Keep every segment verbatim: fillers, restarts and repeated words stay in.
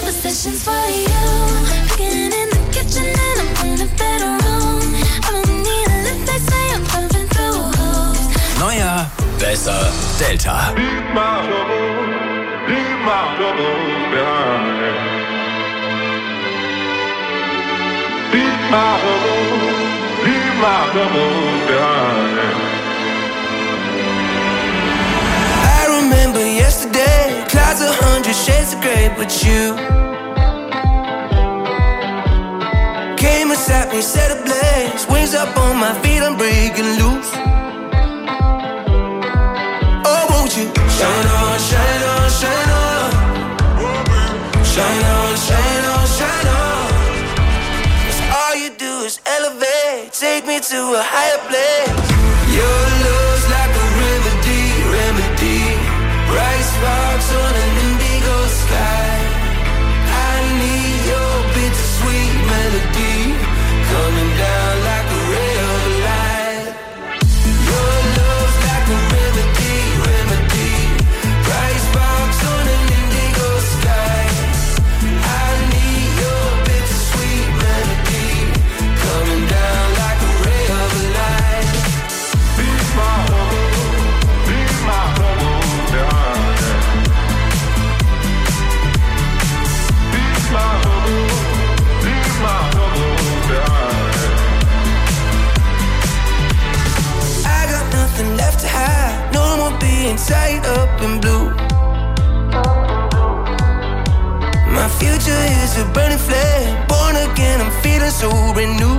positions for you. Cooking in the kitchen and I'm in the bedroom. I don't need a lift, they say I'm pumping through holes. Neuer, besser, Delta. Leave my trouble, leave my troubles behind. Leave my trouble, leave my troubles behind. I remember yesterday, clouds a hundred shades of grey, but you came and sat me, set ablaze, wings up on my feet, I'm breaking loose. Oh, won't you shine on, shine on, shine on, shine on, shine on, shine on. 'Cause all you do is elevate, take me to a higher place. Your love's like a remedy, remedy. Bright sparks on an indigo sky. I need your bittersweet melody coming down like a ray of light. Your love's like a remedy, remedy. Bright sparks on an indigo sky. I need your bittersweet melody coming down like a ray of light. Leave my trouble, leave my trouble behind. Leave my trouble, leave my trouble behind. I got nothing left to hide, no more being tied up in blue. My future is a burning flame, born again, I'm feeling so renewed.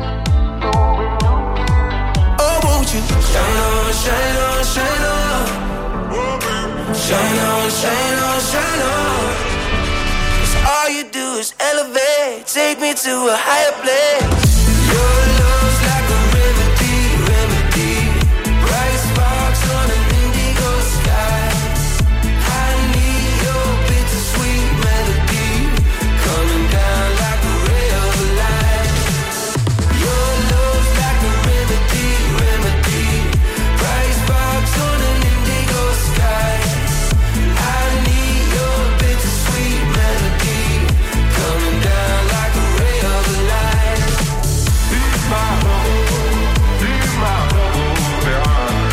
Oh, won't you shine on, shine on, shine on, shine on, shine on, shine on. 'Cause all you do is elevate, take me to a higher place. Your love's like a remedy, remedy. Bright sparks on an indigo sky. I need your bittersweet melody coming down like a ray of light. Your love's like a remedy, remedy. Bright sparks on an indigo sky. I need your bittersweet melody coming down like a ray of light. Leave my trouble, leave my trouble behind.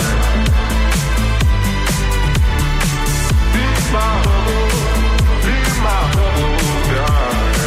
Leave my trouble, leave my trouble behind.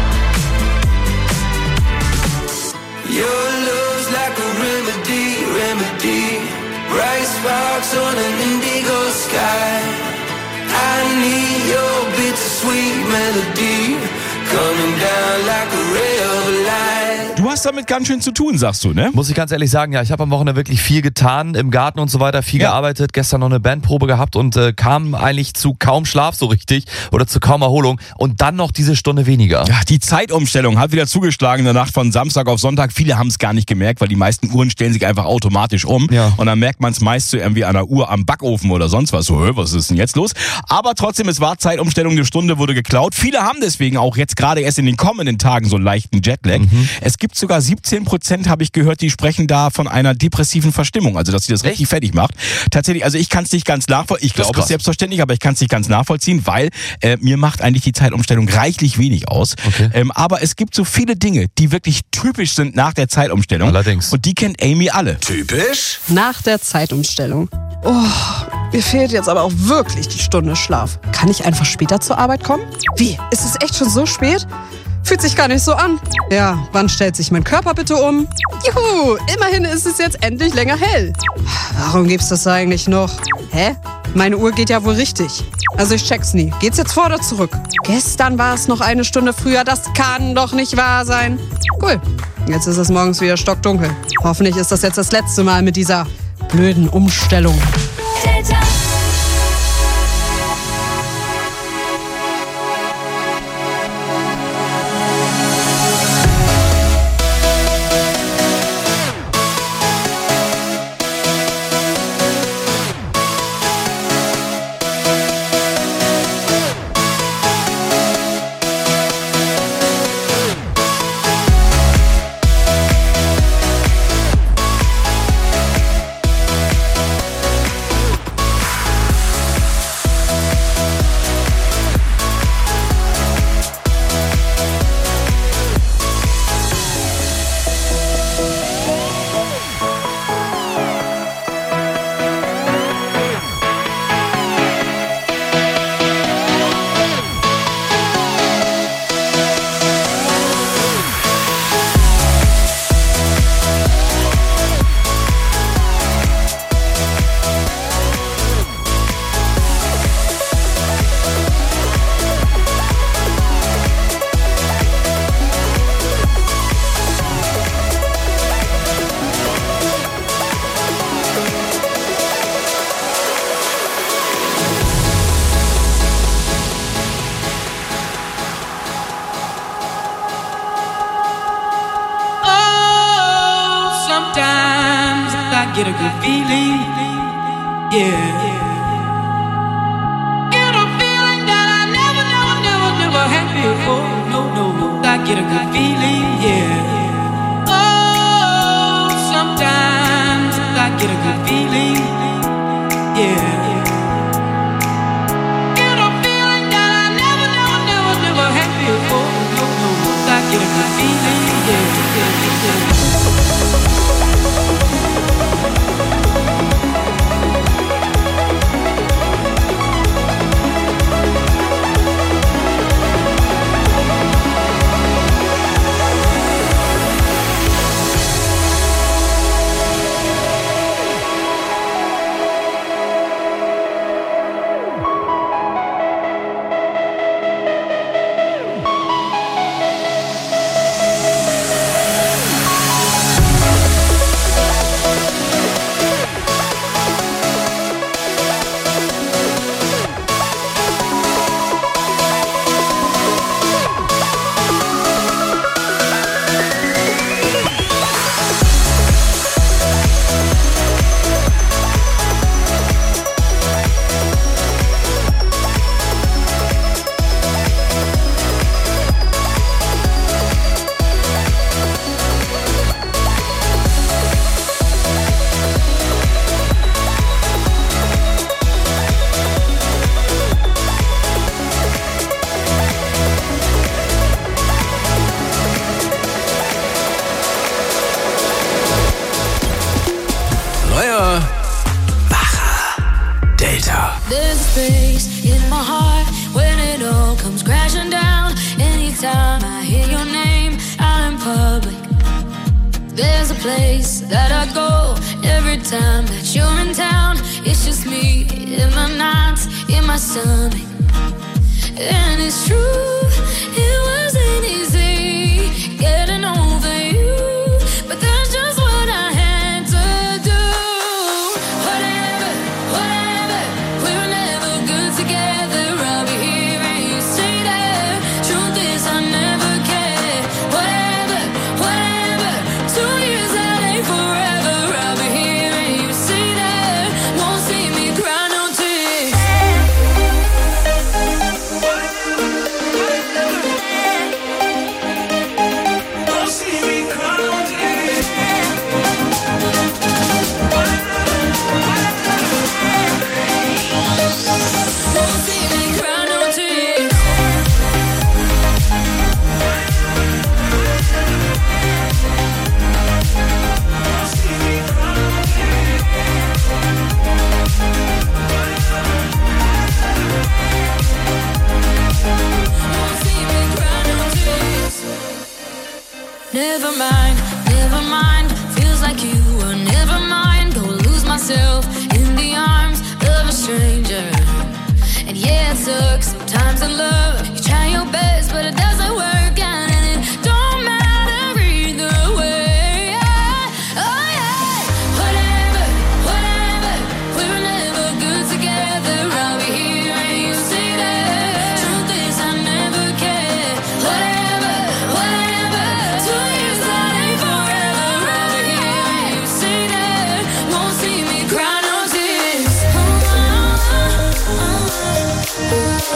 Your love's like a remedy, remedy. Bright sparks on an indigo sky. I need your bittersweet melody coming down like a ray of light. Du hast damit ganz schön zu tun, sagst du, ne? Muss ich ganz ehrlich sagen, ja, ich habe am Wochenende wirklich viel getan, im Garten und so weiter, viel Ja. gearbeitet, gestern noch eine Bandprobe gehabt und äh, kam eigentlich zu kaum Schlaf so richtig oder zu kaum Erholung und dann noch diese Stunde weniger. Ja, die Zeitumstellung hat wieder zugeschlagen in der Nacht von Samstag auf Sonntag. Viele haben es gar nicht gemerkt, weil die meisten Uhren stellen sich einfach automatisch um. Ja. Und dann merkt man es meist so irgendwie an der Uhr am Backofen oder sonst was. So, hä, was ist denn jetzt los? Aber trotzdem, es war Zeitumstellung, eine Stunde wurde geklaut. Viele haben deswegen auch jetzt gerade erst in den kommenden Tagen so einen leichten Jetlag. Mhm. Es gibt sogar siebzehn Prozent, habe ich gehört, die sprechen da von einer depressiven Verstimmung. Also, dass sie das richtig fertig macht. Tatsächlich, also ich kann es nicht ganz nachvollziehen. Ich glaube es selbstverständlich, aber ich kann es nicht ganz nachvollziehen, weil äh, mir macht eigentlich die Zeitumstellung reichlich wenig aus. Okay. Ähm, aber es gibt so viele Dinge, die wirklich typisch sind nach der Zeitumstellung. Allerdings. Und die kennt Amy alle. Typisch? Nach der Zeitumstellung. Oh, mir fehlt jetzt aber auch wirklich die Stunde Schlaf. Kann ich einfach später zur Arbeit kommen? Wie? Ist es echt schon so spät? Fühlt sich gar nicht so an. Ja, wann stellt sich mein Körper bitte um? Juhu, immerhin ist es jetzt endlich länger hell. Warum gibt's das eigentlich noch? Hä? Meine Uhr geht ja wohl richtig. Also ich check's nie. Geht's jetzt vor oder zurück? Gestern war es noch eine Stunde früher. Das kann doch nicht wahr sein. Cool. Jetzt ist es morgens wieder stockdunkel. Hoffentlich ist das jetzt das letzte Mal mit dieser blöden Umstellung. Delta. Sometimes I get a good feeling, yeah. Get a feeling that I never, never, never, never had before. No, no, no. I get a good feeling, yeah. Oh, sometimes I get a good feeling, yeah. Get a feeling that I never, never, never, never had before. No, no, no. I get a good feeling, yeah, yeah, yeah. There's a space in my heart when it all comes crashing down. Anytime I hear your name out in public, there's a place that I go every time that you're in town. It's just me in my nights, in my stomach. And it's true, it wasn't easy getting over you, but that's just what I had to do. Whatever, whatever, we were never good together. I'll be here and you say that. Truth is I never cared. Whatever, whatever, two years that ain't forever. I'll be here and you say that. Won't see me cry no tears. Won't see me cry no tears. Won't see me cry no tears. Never mind, never mind. Feels like you were never mind. Go lose myself in the arms of a stranger. And yeah, it sucks sometimes in love. You try your best, but it doesn't work out, and it don't matter either way. Yeah. Oh yeah. Whatever, whatever. We were never good together. I'll be here and you say that. Truth is I never cared. Whatever, whatever. Two years that ain't forever. I'll be here and you say that. Won't see me cry no tears. Oh, oh, oh,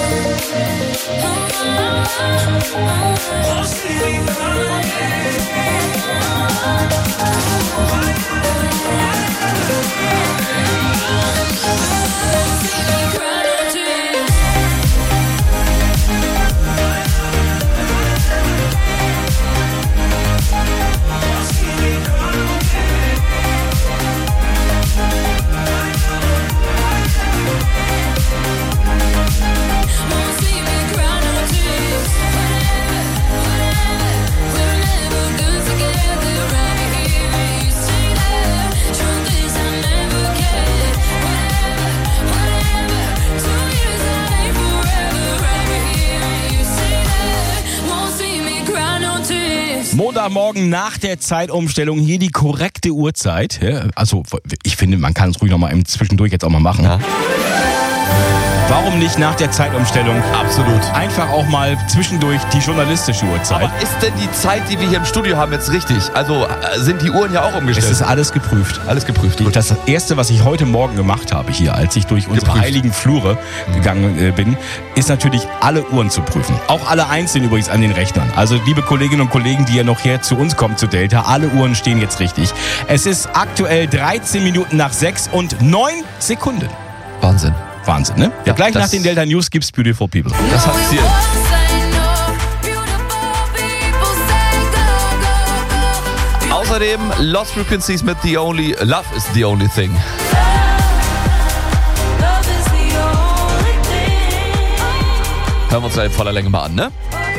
Won't see me cry. Won't see me cry no tears. Won't see me cry no tears. Whatever, whatever. We're never good together. I'll be here and you say that. Truth is I never cared. Whatever, whatever. Two years that ain't forever. I'll be here and you say that. Won't see me cry no tears. Montagmorgen nach der Zeitumstellung hier die korrekte Uhrzeit. Ja, also ich finde, man kann es ruhig noch mal im Zwischendurch jetzt auch mal machen. Ja. Warum nicht nach der Zeitumstellung? Absolut. Einfach auch mal zwischendurch die journalistische Uhrzeit. Aber ist denn die Zeit, die wir hier im Studio haben, jetzt richtig? Also äh, sind die Uhren ja auch umgestellt? Es ist alles geprüft. Alles geprüft. Und das Erste, was ich heute Morgen gemacht habe hier, als ich durch unsere Geprüft. heiligen Flure gegangen äh, bin, ist natürlich alle Uhren zu prüfen. Auch alle einzeln übrigens an den Rechnern. Also liebe Kolleginnen und Kollegen, die ja noch her zu uns kommen, zu Delta, alle Uhren stehen jetzt richtig. Es ist aktuell dreizehn Minuten nach sechs und neun Sekunden. Wahnsinn. Wahnsinn, ne? Ja, Gleich das- nach den Delta News gibt's Beautiful People. Das hat's hier. Außerdem Lost Frequencies mit The Only, Love is the Only Thing. Hören wir uns gleich in voller Länge mal an, ne?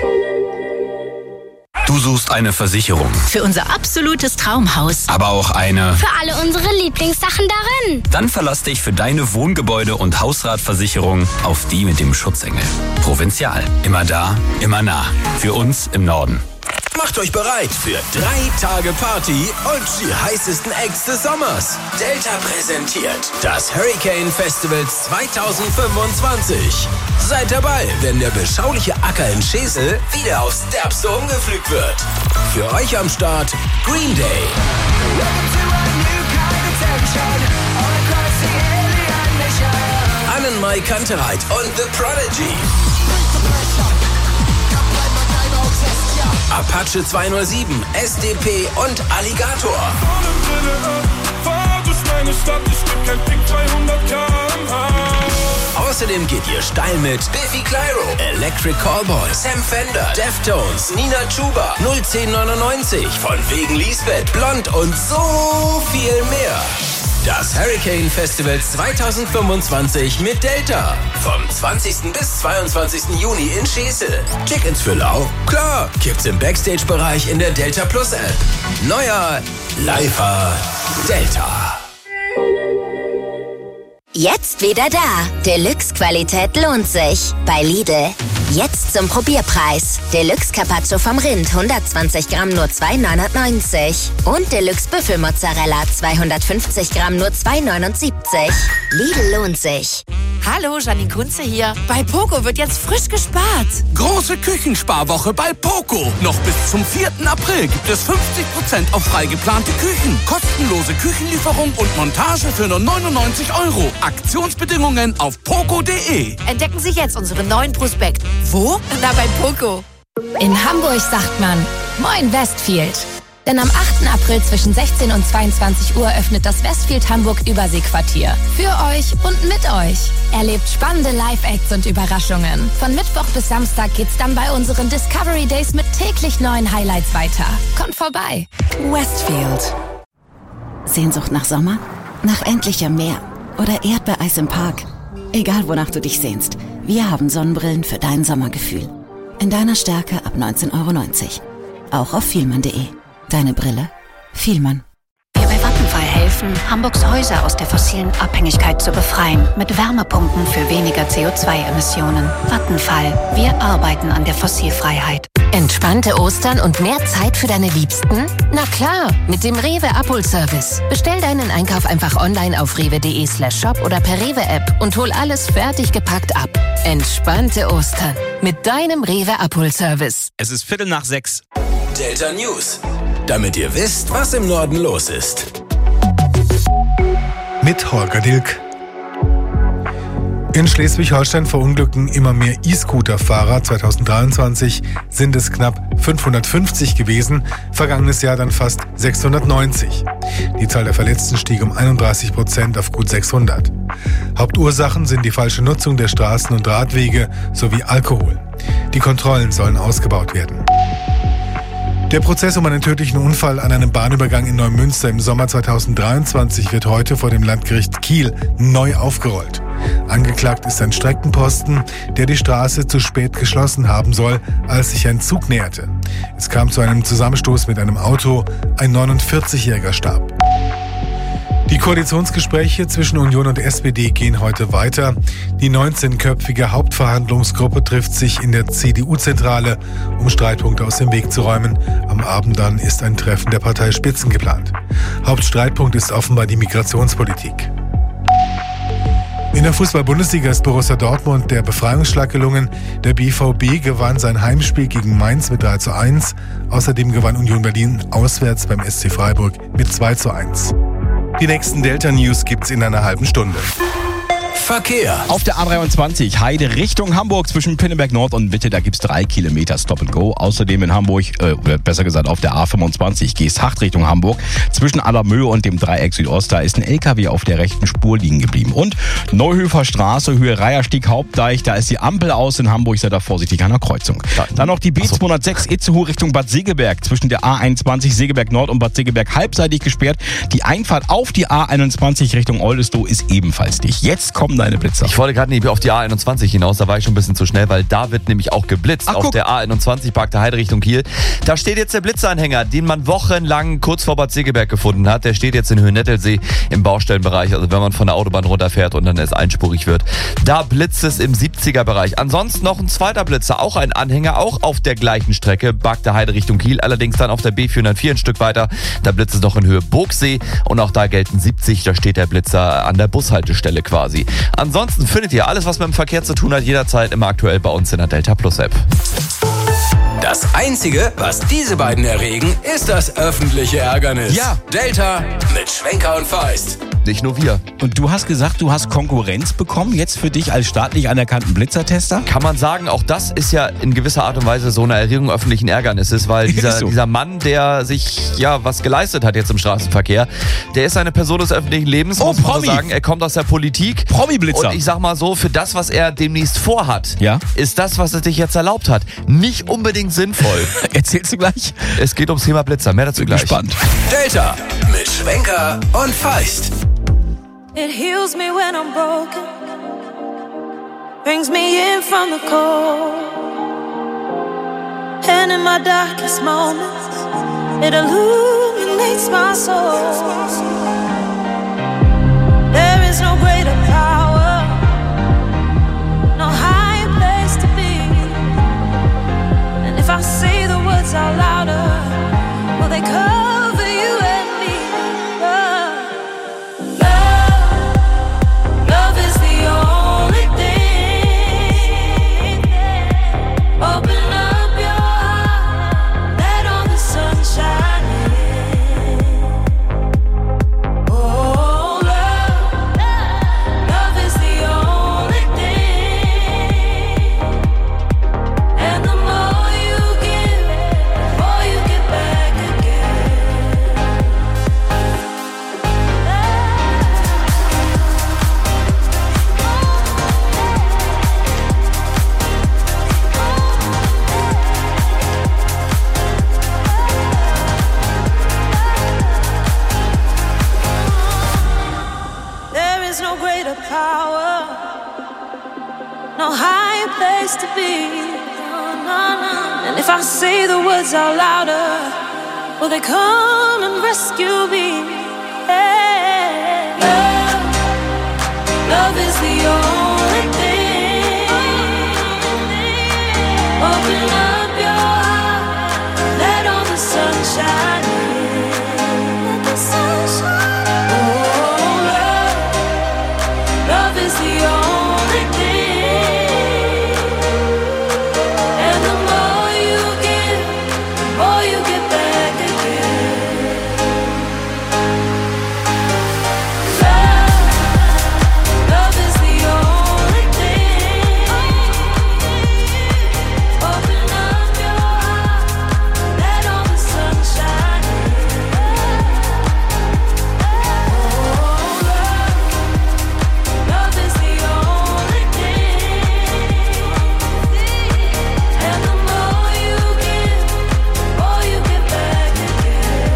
Du suchst eine Versicherung, Für unser absolutes Traumhaus. aber auch eine. Für alle unsere Lieblingssachen darin. Dann verlass dich für deine Wohngebäude- und Hausratversicherung auf die mit dem Schutzengel. Provinzial. Immer da, immer nah. Für uns im Norden. Macht euch bereit für drei Tage Party und die heißesten Acts des Sommers. Delta präsentiert das Hurricane Festival zweitausendfünfundzwanzig. Seid dabei, wenn der beschauliche Acker in Schesel wieder aufs Derbste umgepflügt wird. Für euch am Start Green Day. Annenmai Kantereit und The Prodigy. Apache zweihundertsieben, S D P und Alligator. Außerdem geht ihr steil mit Biffy Clyro, Electric Callboy, Sam Fender, Deftones, Nina Chuba, null zehn neunundneunzig, von wegen Lisbeth, Blond und so viel mehr. Das Hurricane Festival zweitausendfünfundzwanzig mit Delta. Vom zwanzigsten bis zweiundzwanzigsten Juni in Schesel. Tickets für Lau? Klar, gibt's im Backstage-Bereich in der Delta Plus App. Neuer Lifer Delta. Jetzt wieder da. Deluxe-Qualität lohnt sich. Bei Lidl. Jetzt zum Probierpreis. Deluxe Carpaccio vom Rind, hundertzwanzig Gramm, nur zwei neunundneunzig. Und Deluxe Büffelmozzarella, zweihundertfünfzig Gramm, nur zwei neunundsiebzig. Lidl lohnt sich. Hallo, Janine Kunze hier. Bei Poco wird jetzt frisch gespart. Große Küchensparwoche bei Poco. Noch bis zum vierten April gibt es fünfzig Prozent auf frei geplante Küchen. Kostenlose Küchenlieferung und Montage für nur neunundneunzig Euro. Aktionsbedingungen auf poco punkt de. Entdecken Sie jetzt unseren neuen Prospekt. Wo? Na, bei Poco. In Hamburg sagt man Moin Westfield. Denn am achten April zwischen sechzehn und zweiundzwanzig Uhr öffnet das Westfield Hamburg Überseequartier. Für euch und mit euch. Erlebt spannende Live-Acts und Überraschungen. Von Mittwoch bis Samstag geht's dann bei unseren Discovery Days mit täglich neuen Highlights weiter. Kommt vorbei. Westfield. Sehnsucht nach Sommer? Nach endlichem Meer? Oder Erdbeereis im Park? Egal wonach du dich sehnst, wir haben Sonnenbrillen für dein Sommergefühl. In deiner Stärke ab neunzehn Euro neunzig. Auch auf vielmann punkt de. Deine Brille? Vielmann. Wir bei Vattenfall helfen, Hamburgs Häuser aus der fossilen Abhängigkeit zu befreien. Mit Wärmepumpen für weniger C O zwei Emissionen. Vattenfall. Wir arbeiten an der Fossilfreiheit. Entspannte Ostern und mehr Zeit für deine Liebsten? Na klar, mit dem Rewe Abholservice. Bestell deinen Einkauf einfach online auf rewe punkt de slash shop oder per Rewe App und hol alles fertig gepackt ab. Entspannte Ostern mit deinem Rewe Abholservice. Es ist Viertel nach sechs. Delta News. Damit ihr wisst, was im Norden los ist. Mit Holger Dilk. In Schleswig-Holstein verunglückten immer mehr E-Scooter-Fahrer. zweitausenddreiundzwanzig sind es knapp fünfhundertfünfzig gewesen, vergangenes Jahr dann fast sechshundertneunzig. Die Zahl der Verletzten stieg um einunddreißig Prozent auf gut sechshundert. Hauptursachen sind die falsche Nutzung der Straßen und Radwege sowie Alkohol. Die Kontrollen sollen ausgebaut werden. Der Prozess um einen tödlichen Unfall an einem Bahnübergang in Neumünster im Sommer zweitausenddreiundzwanzig wird heute vor dem Landgericht Kiel neu aufgerollt. Angeklagt ist ein Streckenposten, der die Straße zu spät geschlossen haben soll, als sich ein Zug näherte. Es kam zu einem Zusammenstoß mit einem Auto, ein neunundvierzigjähriger starb. Die Koalitionsgespräche zwischen Union und S P D gehen heute weiter. Die neunzehnköpfige Hauptverhandlungsgruppe trifft sich in der C D U-Zentrale, um Streitpunkte aus dem Weg zu räumen. Am Abend dann ist ein Treffen der Parteispitzen geplant. Hauptstreitpunkt ist offenbar die Migrationspolitik. In der Fußball-Bundesliga ist Borussia Dortmund der Befreiungsschlag gelungen. Der B V B gewann sein Heimspiel gegen Mainz mit drei zu eins. Außerdem gewann Union Berlin auswärts beim S C Freiburg mit zwei zu eins. Die nächsten Delta-News gibt's in einer halben Stunde. Verkehr. Auf der A dreiundzwanzig Heide Richtung Hamburg zwischen Pinneberg Nord und Witte, da gibt's drei Kilometer Stop and Go. Außerdem in Hamburg, äh, besser gesagt auf der A fünfundzwanzig Geesthacht Richtung Hamburg zwischen Allermöhe und dem Dreieck Südost, da ist ein L K W auf der rechten Spur liegen geblieben. Und Neuhöfer Straße, Höhe Reiherstieg Hauptdeich, da ist die Ampel aus in Hamburg, seid da vorsichtig an der Kreuzung. Dann noch die B zweihundertsechs Itzehoe Richtung Bad Segeberg zwischen der A einundzwanzig Segeberg Nord und Bad Segeberg halbseitig gesperrt. Die Einfahrt auf die A einundzwanzig Richtung Oldesloe ist ebenfalls dicht. Jetzt kommen deine Blitzer. Ich wollte gerade nicht auf die A einundzwanzig hinaus, da war ich schon ein bisschen zu schnell, weil da wird nämlich auch geblitzt. Ach, auf der A einundzwanzig Park der Heide Richtung Kiel. Da steht jetzt der Blitzanhänger, den man wochenlang kurz vor Bad Segeberg gefunden hat. Der steht jetzt in Höhennettelsee im Baustellenbereich, also wenn man von der Autobahn runterfährt und dann es einspurig wird. Da blitzt es im siebziger Bereich. Ansonsten noch ein zweiter Blitzer, auch ein Anhänger, auch auf der gleichen Strecke, Park der Heide Richtung Kiel, allerdings dann auf der B vierhundertvier ein Stück weiter. Da blitzt es noch in Höhe Burgsee und auch da gelten siebzig, da steht der Blitzer an der Bushaltestelle quasi. Ansonsten findet ihr alles, was mit dem Verkehr zu tun hat, jederzeit immer aktuell bei uns in der Delta Plus App. Das Einzige, was diese beiden erregen, ist das öffentliche Ärgernis. Ja. Delta mit Schwenker und Feist. Nicht nur wir. Und du hast gesagt, du hast Konkurrenz bekommen, jetzt für dich als staatlich anerkannten Blitzertester? Kann man sagen, auch das ist ja in gewisser Art und Weise so eine Erregung öffentlichen Ärgernisses, weil dieser, so. dieser Mann, der sich ja was geleistet hat jetzt im Straßenverkehr, der ist eine Person des öffentlichen Lebens, oh, muss man Promi. so sagen. Er kommt aus der Politik. Promi-Blitzer. Und ich sag mal so, für das, was er demnächst vorhat, ja? ist das, was er sich jetzt erlaubt hat, nicht unbedingt sinnvoll. Erzählst du gleich? Es geht ums Thema Blitzer, mehr dazu gleich. Spannend. Delta mit Schwenker und Feist. It heals me when I'm broken, brings me in from the cold, and in my darkest moments, it illuminates my soul. There is no greater power, no higher place to be, and if I say the words out louder, will they cover you and me? Oh. Love is the only thing. Open up your heart, let all the sun shine in. Oh, love, love is the only thing. And the more you give, the more you get back again. There is no greater power, no higher place to be. And if I say the words out louder, will they come and rescue me? Hey. Love, love is the only thing. Open up your heart, let all the sun shine in. Let the sun shine in. Oh, love, love is the only thing. And the more you give, the more you get back again. Love, love is the only thing. Open up your heart, let all the sun shine in. Oh, love, love is the only thing. And the more you give, the more you get back again.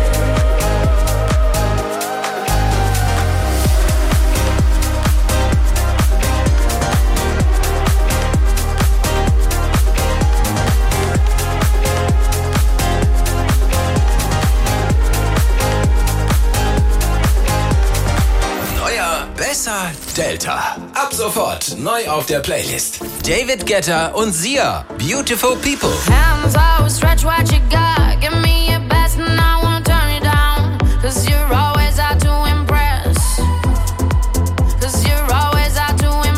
Neuer, besser, Delta. Ab sofort neu auf der Playlist. David Guetta und Sia, Beautiful People. Hands out, stretch what you got. Give me your best and I won't turn it down. Cause you're always out to impress. Cause you're always out to impress.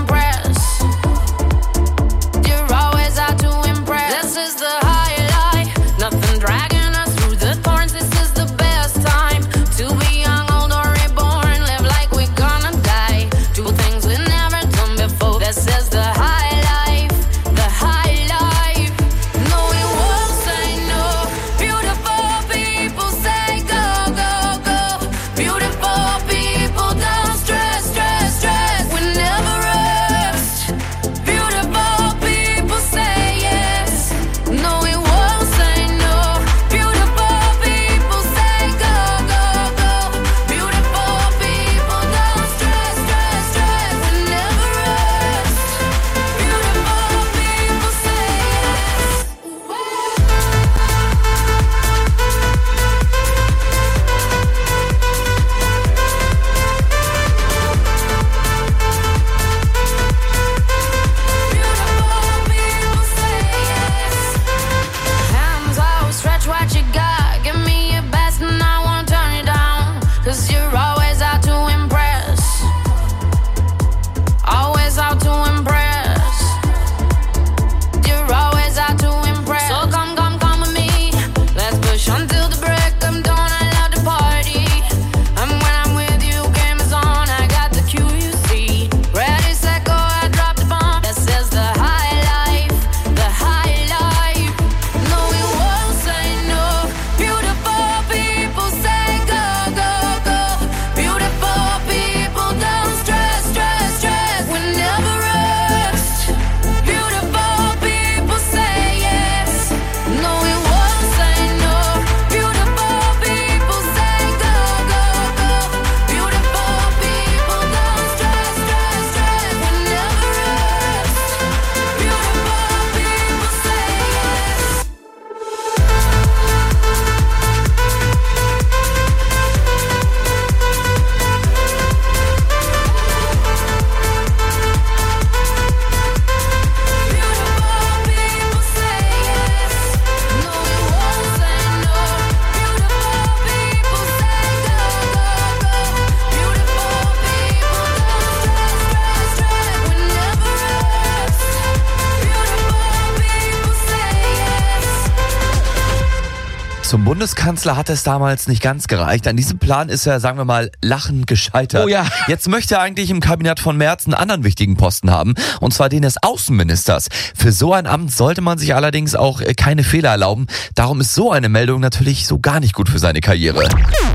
Zum Bundeskanzler hat es damals nicht ganz gereicht. An diesem Plan ist er, sagen wir mal, lachend gescheitert. Oh ja. Jetzt möchte er eigentlich im Kabinett von Merz einen anderen wichtigen Posten haben, und zwar den des Außenministers. Für so ein Amt sollte man sich allerdings auch keine Fehler erlauben. Darum ist so eine Meldung natürlich so gar nicht gut für seine Karriere.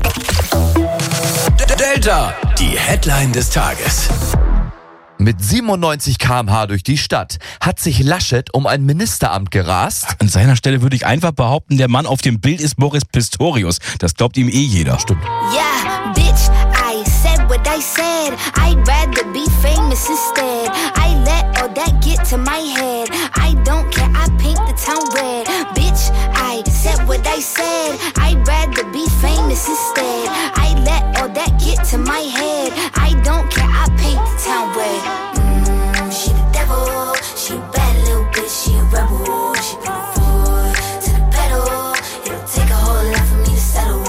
Delta, die Headline des Tages. Mit siebenundneunzig Kilometer pro Stunde durch die Stadt hat sich Laschet um ein Ministeramt gerast. An seiner Stelle würde ich einfach behaupten, der Mann auf dem Bild ist Boris Pistorius. Das glaubt ihm eh jeder. Stimmt. Yeah, bitch, I said what I said. I'd rather be famous instead. I let all that get to my head. I don't care, I paint the town red. Bitch, I said what I said. I'd rather be famous instead. I let all that get to my head. I don't care, I paint the town red. Mm, she the devil, she a bad little bitch, she a rebel. She put her foot to the pedal. It'll take a whole lot for me to settle.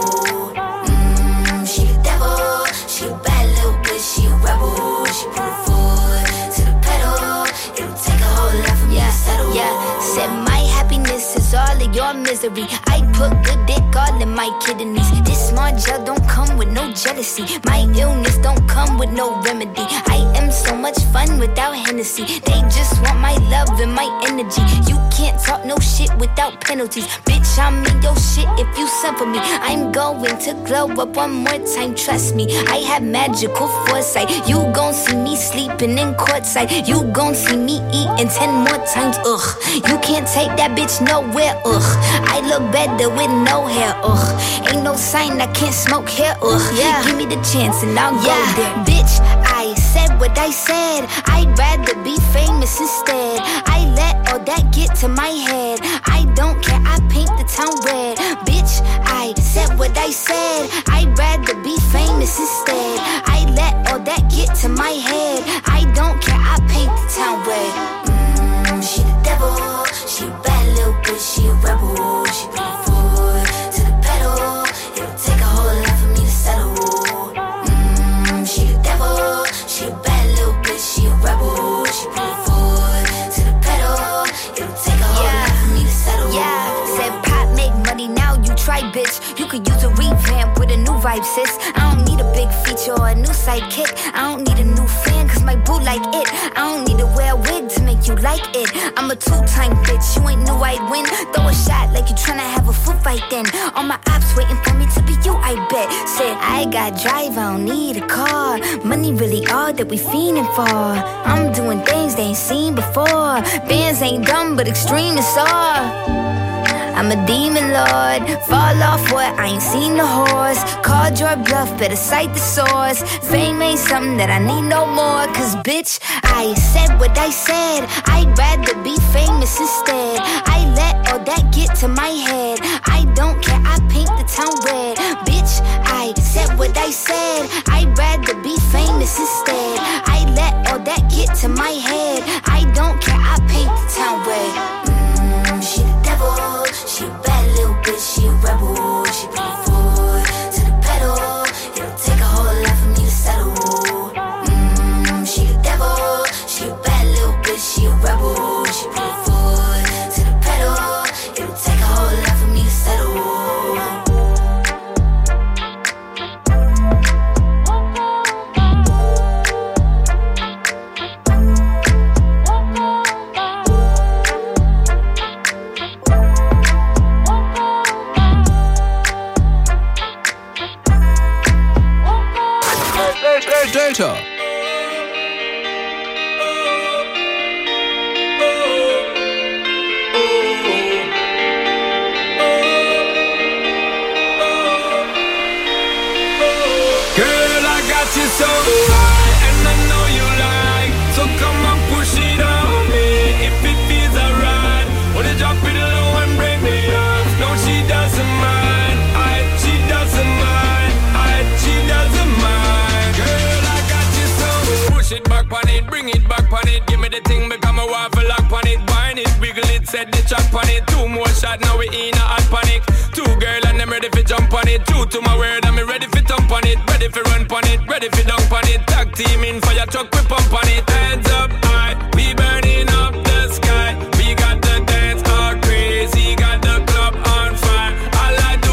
Mm, she the devil, she a bad little bitch, she a rebel. She put her foot to the pedal. It'll take a whole lot for me to settle. Yeah, said my happiness is all of your misery. I put good dick all in my kidneys. This small gel don't come with no jealousy. My illness don't come with no remedy. I am so much fun without Hennessy. They just want my love and my energy. You can't talk no shit without penalties. Bitch, I'm in your shit if you send for me. I'm going to glow up one more time, trust me. I have magical foresight. You gon' see me sleeping in courtside. You gon' see me eating ten more times, ugh. You can't take that bitch nowhere, ugh. I look better with no hair, ugh. Ain't no sign I can't smoke here, ugh. Yeah. Give me the chance and I'll yeah. go there. Bitch, I said what I said. I'd rather be famous instead. I let all that get to my head. I don't care, I paint the town red. Bitch, I said what I said. I'd rather be famous instead. I let all that get to my head. I don't care, I paint the town red. Mm, she the devil, she a bad little bitch, she a rebel. She put her foot to the pedal. It'll take a whole lot for me to settle. Mm, she the devil, she a bad little bitch, she a rebel. She put her foot to the pedal. It'll take a whole yeah. lot for me to settle. Yeah, said pop make money, now you try, bitch. You could use a revamp with a new vibe, sis. I don't need a big feature or a new sidekick. I don't need a new fan, cause my boo like it. I don't need to wear a wig to make you like it. I'm a two-time bitch, you ain't knew I'd win. Throw a shot like you tryna have a foot fight then. All my ops waiting for me to be you, I bet. Said, I got drive, I don't need a car. Money really all that we fiending for. I'm doing things they ain't seen before. Bands ain't dumb, but extreme is all. I'm a demon lord, fall off what, I ain't seen the horse. Called your bluff, better cite the source. Fame ain't something that I need no more. Cause bitch, I said what I said. I'd rather be famous instead. I let all that get to my head. I don't care, I paint the town red. Bitch, I said what I said. I'd rather be famous instead. I let all that get to my head. I don't care, I paint the town red. Mm, she the devil, she a bad little bitch, she a rebel. She put her foot to the pedal. It'll take a whole lot for me to settle. Mm, she the devil, she a bad little bitch, she a rebel. She put her foot to the pedal. It'll take a whole lot for me to settle. Delta. Girl, I got you so high, and I know you like. So come on, push it on me. If it feels alright, wanna drop it low and bring me up. No, she doesn't mind. I, she doesn't mind. I, she doesn't mind. Girl, I got you so. Push it back on it, bring it back on it. Give me the thing, become a waffle lock on it. Wine it, wiggle it, set the track on it. Two more shots, now we in a hot panic. Two girl and I'm ready for jump on it. True to my word, I'm ready for thump on it. Ready for run on it, ready for dunk on it. Tag team in fire truck, we pump on it. Hands up high, we burning up the sky. We got the dance all crazy, got the club on fire. I like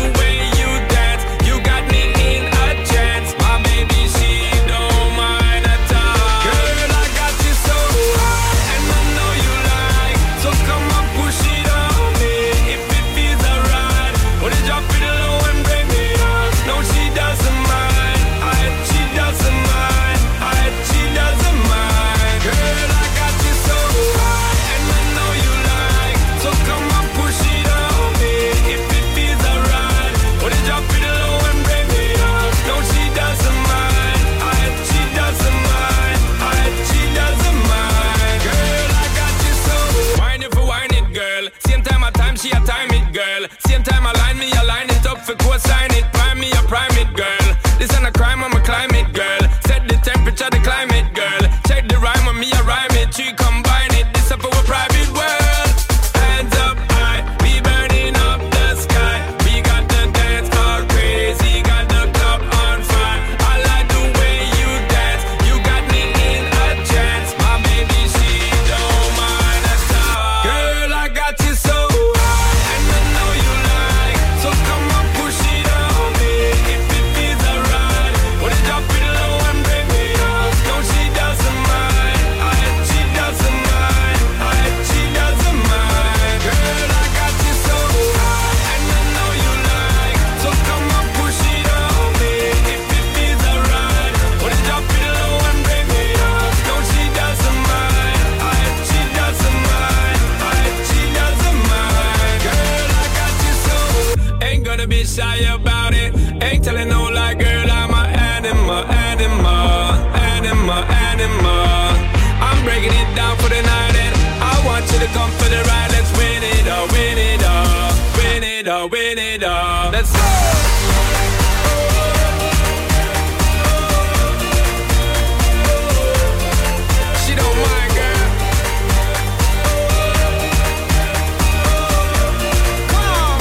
girl. Same time align me, align it up for cosign it. Prime me, a prime it, girl. This ain't a crime, I'm a climate, girl. Set the temperature, the climate, girl. Check the rhyme when me, a rhyme it. Three combine it, this up for a private world. Hands up high, we burning up the sky. We got the dance called crazy, got the club on fire. I like the way you dance, you got me in a trance. My baby, she don't mind at all. Girl, I got you so high, and I know you like. So come on, push it on me, if it feels alright. Wanna drop it low and bring me up. No, she doesn't mind, I, she doesn't mind, I, she doesn't mind. Girl, I got you so high, and I know you like. So come on, push it on me, if it feels alright. Wanna drop it low and bring me up. No, she doesn't mind, I, she doesn't mind, I, she doesn't mind. Girl, I got you so. Ain't gonna be shy about it. Ain't telling no lie, girl, I'm a animal, animal, animal, animal. I'm breaking it down for the night and I want you to come for the ride. Let's win it all, win it all, win it all, win it all. Let's go. She don't mind, girl. Come on.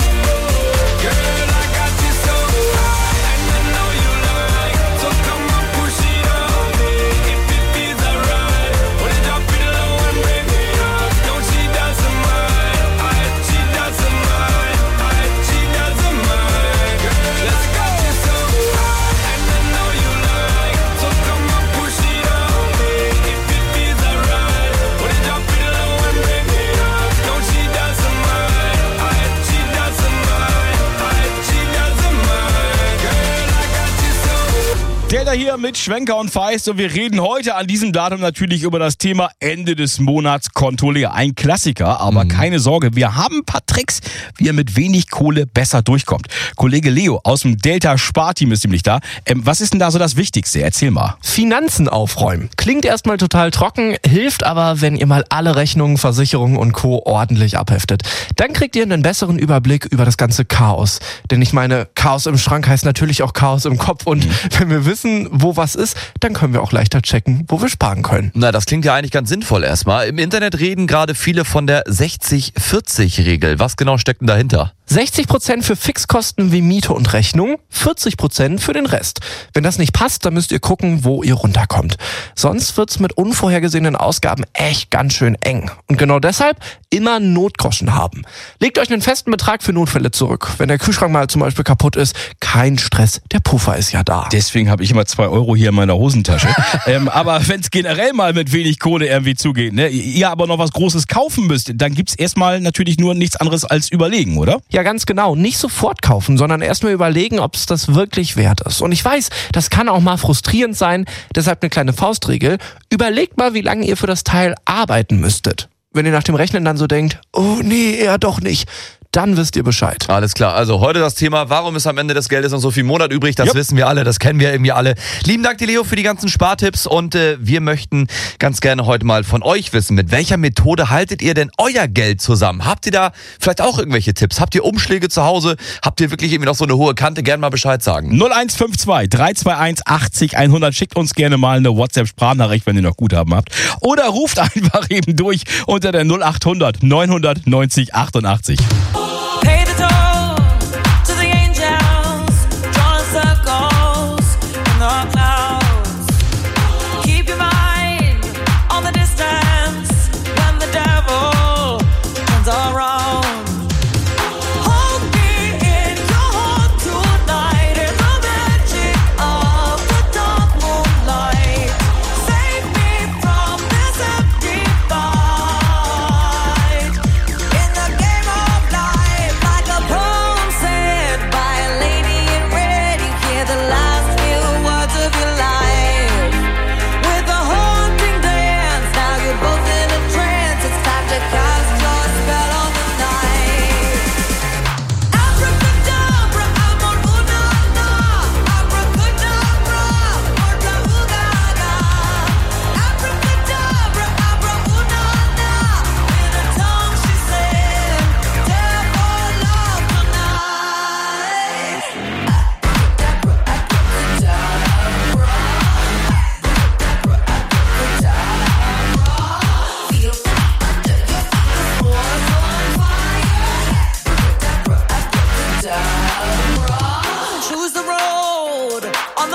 Girl, I got you so high, and I know you like. So come on, push it on me, if it feels alright. Wanna drop it low and bring me up. No, she doesn't mind, I, she doesn't mind, I, she doesn't mind. Girl, let's go. You so high, and I know you like. So come on, push it on me, if it feels alright. Wanna drop it low and bring me up. No, she doesn't mind, I, she doesn't mind, I, she doesn't mind. Girl, I got you so. Der da hier mit Schwenker und Feist und wir reden heute an diesem Datum natürlich über das Thema Ende des Monats Konto leer. Ein Klassiker, aber keine Sorge, wir haben ein paar Tricks, wie ihr mit wenig Kohle besser durchkommt. Kollege Leo aus dem Delta Sparteam ist nämlich da. Ähm, was ist denn da so das Wichtigste? Erzähl mal. Finanzen aufräumen. Klingt erstmal total trocken, hilft aber, wenn ihr mal alle Rechnungen, Versicherungen und Co. ordentlich abheftet. Dann kriegt ihr einen besseren Überblick über das ganze Chaos. Denn ich meine, Chaos im Schrank heißt natürlich auch Chaos im Kopf. Und wenn wir wissen, wo was ist, dann können wir auch leichter checken, wo wir sparen können. Na, das klingt ja eigentlich ganz sinnvoll erstmal. Im Internet reden gerade viele von der sechzig vierzig Regel. Was genau steckt denn dahinter? sechzig Prozent für Fixkosten wie Miete und Rechnung, vierzig Prozent für den Rest. Wenn das nicht passt, dann müsst ihr gucken, wo ihr runterkommt. Sonst wird's mit unvorhergesehenen Ausgaben echt ganz schön eng. Und genau deshalb immer Notgroschen haben. Legt euch einen festen Betrag für Notfälle zurück. Wenn der Kühlschrank mal zum Beispiel kaputt ist, kein Stress, der Puffer ist ja da. Deswegen habe ich immer zwei Euro hier in meiner Hosentasche. ähm, aber wenn es generell mal mit wenig Kohle irgendwie zugeht, ne, ihr aber noch was Großes kaufen müsst, dann gibt's erstmal natürlich nur nichts anderes als überlegen, oder? Ja, ganz genau. Nicht sofort kaufen, sondern erstmal überlegen, ob es das wirklich wert ist. Und ich weiß, das kann auch mal frustrierend sein. Deshalb eine kleine Faustregel. Überlegt mal, wie lange ihr für das Teil arbeiten müsstet. Wenn ihr nach dem Rechnen dann so denkt, oh nee, eher doch nicht, dann wisst ihr Bescheid. Alles klar, also heute das Thema, warum ist am Ende des Geldes noch so viel Monat übrig, das Jupp. wissen wir alle, das kennen wir irgendwie alle. Lieben Dank dir, Leo, für die ganzen Spartipps und äh, wir möchten ganz gerne heute mal von euch wissen, mit welcher Methode haltet ihr denn euer Geld zusammen? Habt ihr da vielleicht auch irgendwelche Tipps? Habt ihr Umschläge zu Hause? Habt ihr wirklich irgendwie noch so eine hohe Kante? Gerne mal Bescheid sagen. null eins fünf zwei, drei zwei eins, achtzig, hundert. Schickt uns gerne mal eine WhatsApp-Sprachnachricht, wenn ihr noch Guthaben habt. Oder ruft einfach eben durch unter der null acht hundert, neunhundert, neunzig, achtundachtzig. Pay the toll to the angels, drawing circles in the clouds. Keep your mind on the distance when the devil comes around. Hold me in your heart tonight in the magic of the dark moonlight. Save me from this empty fight in the game of life.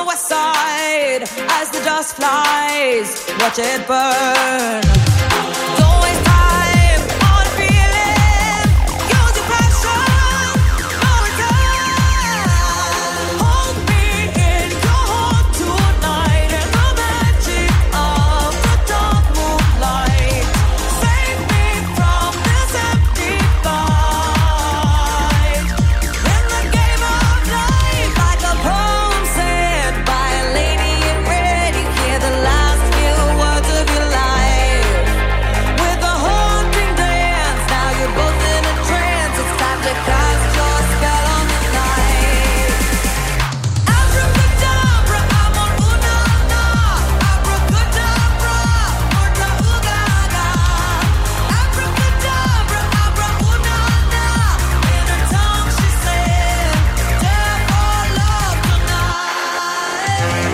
west side as the dust flies. Watch it burn. Don't waste time on feeling. Use your passion. No return. Hold me in your heart tonight in the magic of the dark moonlight. Save me from this empty fight. In the game of life, like a poem said by a lady in red, you hear the last few words of your life. With a haunting dance, now you're both in a trance. It's time to cast your spell on the night. Abracadabra, amor, una, na. Abracadabra, orta, ugaga. Abracadabra, abra, una, na. In her tongue she said, "Death or love tonight."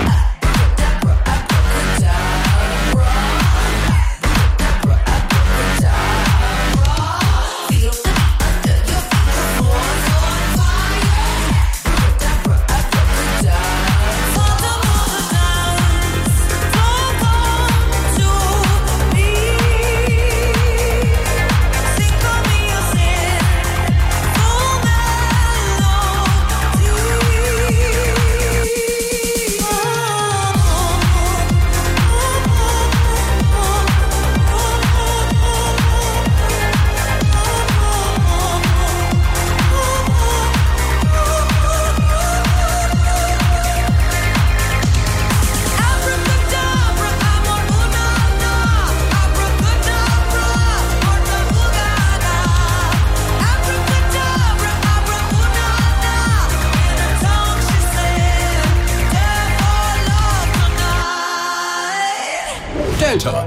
Delta.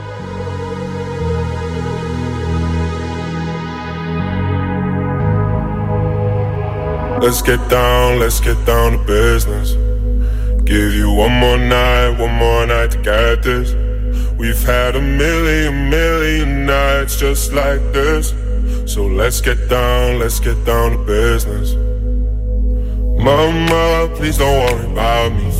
Let's get down, let's get down to business. Give you one more night, one more night to get this. We've had a million, million nights just like this. So let's get down, let's get down to business. Mama, please don't worry about me.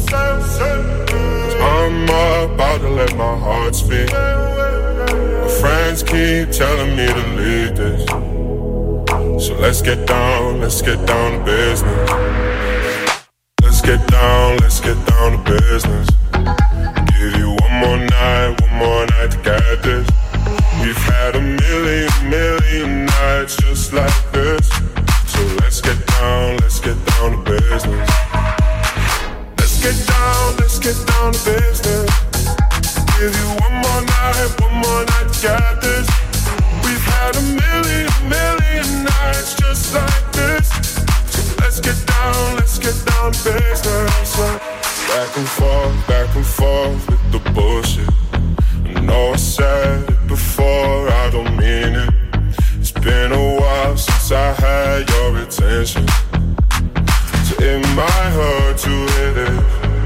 I'm about to let my heart speak. My friends keep telling me to leave this. So let's get down, let's get down to business. Let's get down, let's get down to business. Give you one more night, one more night to get this. We've had a million, million nights just like this. So let's get down, let's get down to business. Let's get down, let's get down to business. Give you one more night, one more night to get this. We've had a million, million nights just like this. So let's get down, let's get down to business. Back and forth, back and forth with the bullshit. I know I said it before, I don't mean it. It's been a while since I had your attention. So it might hurt to hit it.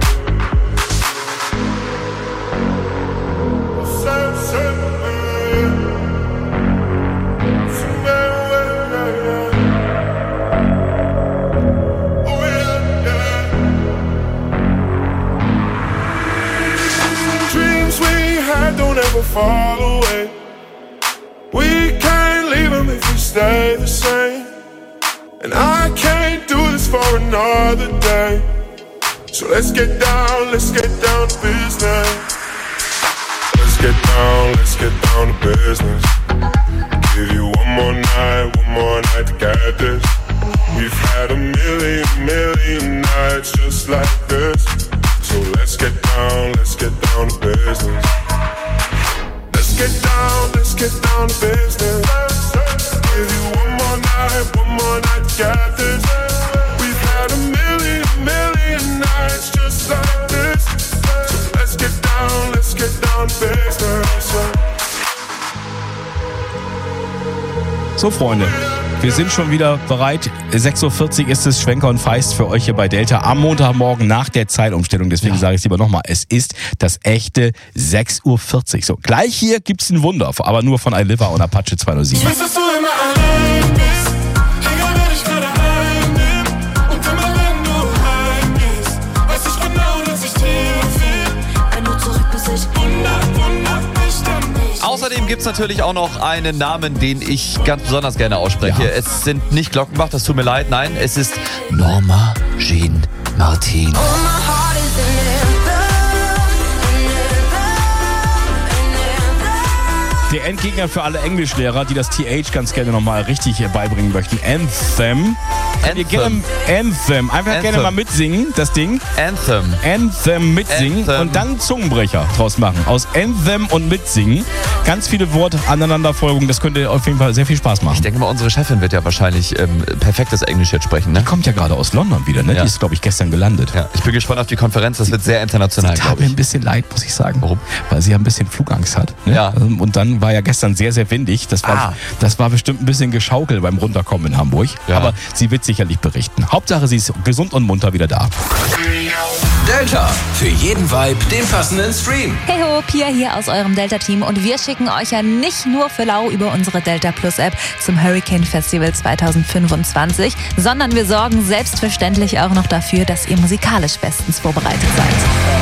Dreams we had don't ever fall away. We can't leave them if we stay the same. And I can't do this for another day. So let's get down, let's get down to business. Let's get down, let's get down to business. Give you one more night, one more night to get this. We've had a million, million nights just like this. So let's get down, let's get down to business. Let's get down, let's get down to business. Give you one more night, one more night to get this. We've had a million, million nights just like this. So let's get down, let's get down to business. So, Freunde, wir sind schon wieder bereit. sechs Uhr vierzig ist es, Schwenker und Feist für euch hier bei Delta am Montagmorgen nach der Zeitumstellung. Deswegen ja. sage ich es lieber nochmal, es ist das echte sechs Uhr vierzig. So, gleich hier gibt's ein Wunder, aber nur von iLiver und Apache zwei null sieben. Ich weiß, dass du immer allein bist, egal wer dich gerade einnimmt. Und immer wenn du heimgehst, weiß ich Außerdem gibt es natürlich auch noch einen Namen, den ich ganz besonders gerne ausspreche. Ja. Es sind nicht Glockenbach, das tut mir leid. Nein, es ist Norma Jean Martin. Der Endgegner für alle Englischlehrer, die das T H ganz gerne nochmal richtig beibringen möchten. Anthem. Anthem. Gerne, Anthem. Einfach Anthem. gerne mal mitsingen, das Ding. Anthem. Anthem mitsingen Anthem. und dann Zungenbrecher draus machen. Aus Anthem und mitsingen. Ganz viele Worte aneinanderfolgen. Das könnte auf jeden Fall sehr viel Spaß machen. Ich denke mal, unsere Chefin wird ja wahrscheinlich ähm, perfektes Englisch jetzt sprechen. Ne? Die kommt ja gerade aus London wieder. Ne? Ja. Die ist, glaube ich, gestern gelandet. Ja. Ich bin gespannt auf die Konferenz. Das wird sehr international, glaube ich. Tut mir ein bisschen leid, muss ich sagen. Warum? Weil sie ja ein bisschen Flugangst hat. Ne? Ja. Und dann war ja gestern sehr, sehr windig. Das war, ah. das war bestimmt ein bisschen Geschaukel beim Runterkommen in Hamburg. Ja. Aber sie wird sicherlich berichten. Hauptsache, sie ist gesund und munter wieder da. Delta, für jeden Vibe den passenden Stream. Hey ho, Pia hier aus eurem Delta-Team und wir schicken euch ja nicht nur für lau über unsere Delta Plus App zum Hurricane Festival zwanzig fünfundzwanzig, sondern wir sorgen selbstverständlich auch noch dafür, dass ihr musikalisch bestens vorbereitet seid.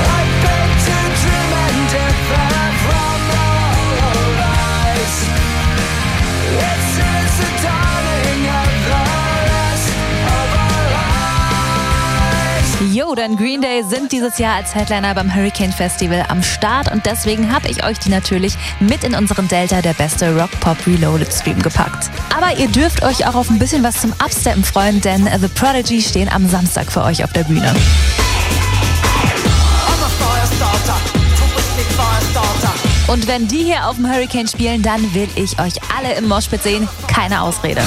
Jo, denn Green Day sind dieses Jahr als Headliner beim Hurricane Festival am Start und deswegen habe ich euch die natürlich mit in unseren Delta der beste Rock-Pop Reloaded Stream gepackt. Aber ihr dürft euch auch auf ein bisschen was zum Upsteppen freuen, denn The Prodigy stehen am Samstag für euch auf der Bühne. Und wenn die hier auf dem Hurricane spielen, dann will ich euch alle im Moshpit sehen. Keine Ausrede.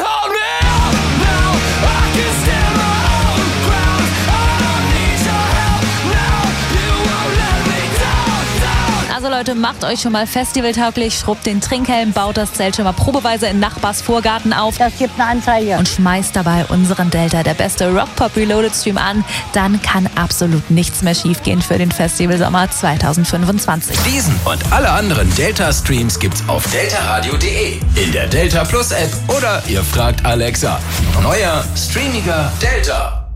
Also Leute, macht euch schon mal festivaltauglich, schrubbt den Trinkhelm, baut das Zelt schon mal probeweise in Nachbars Vorgarten auf. Das gibt eine Anzeige. Und schmeißt dabei unseren Delta, der beste Rock-Pop Reloaded Stream an. Dann kann absolut nichts mehr schiefgehen für den Festivalsommer zwanzig fünfundzwanzig. Diesen und alle anderen Delta-Streams gibt's auf deltaradio punkt de, in der Delta Plus App oder ihr fragt Alexa. Neuer, streamiger Delta.